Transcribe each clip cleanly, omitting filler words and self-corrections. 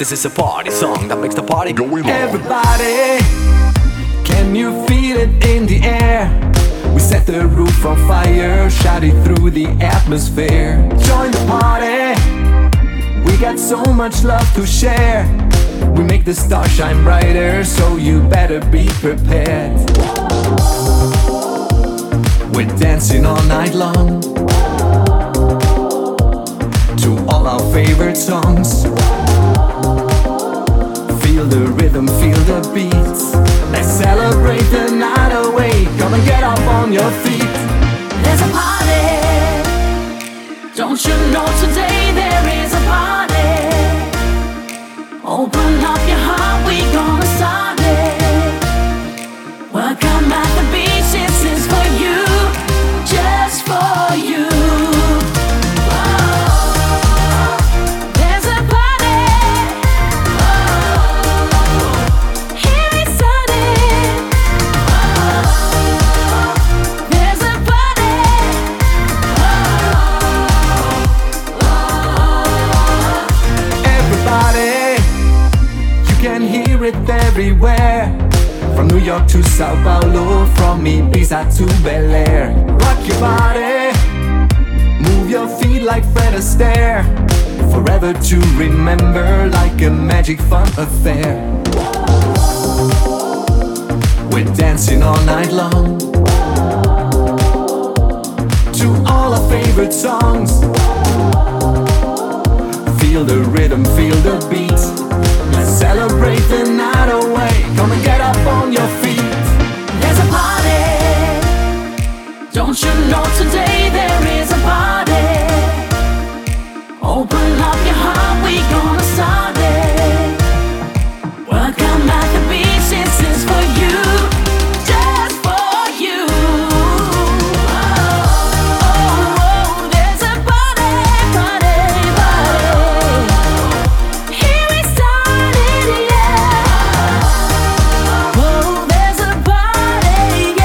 This is a party song that makes the party going on. Everybody, can you feel it in the air? We set the roof on fire, shout it through the atmosphere. Join the party, we got so much love to share. We make the stars shine brighter, so you better be prepared. We're dancing all night long to all our favorite songs. Feel the rhythm, feel the beats. Let's celebrate the night away. Come and get up on your feet. There's a party. Don't you know today there is a party? Open up your heart, we gonna start it. Welcome at the beach, this is for you, just for you. Everywhere, from New York to Sao Paulo, from Ibiza to Bel Air. Rock your body, move your feet like Fred Astaire. Forever to remember, like a magic fun affair. We're dancing all night long to all our favorite songs. Feel the rhythm, feel the beat. Let's celebrate the night away. Come and get up on your feet. There's a party. Don't you know today there is a party? Open up your heart, we gonna start it. Welcome at the beach, this is for you, just for you. Oh, there's a party, party, party. Here we start it, yeah. Oh, there's a party,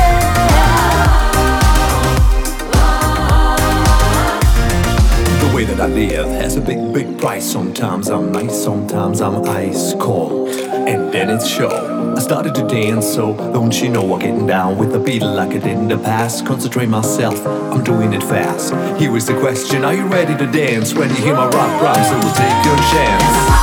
yeah. The way that I live has a big, big price. Sometimes I'm nice, sometimes I'm ice cold, and then it's show. I started to dance, so don't you know I'm getting down with the beat like I did in the past. Concentrate myself, I'm doing it fast. Here is the question, are you ready to dance? When you hear my rock rhymes, so we'll take your chance.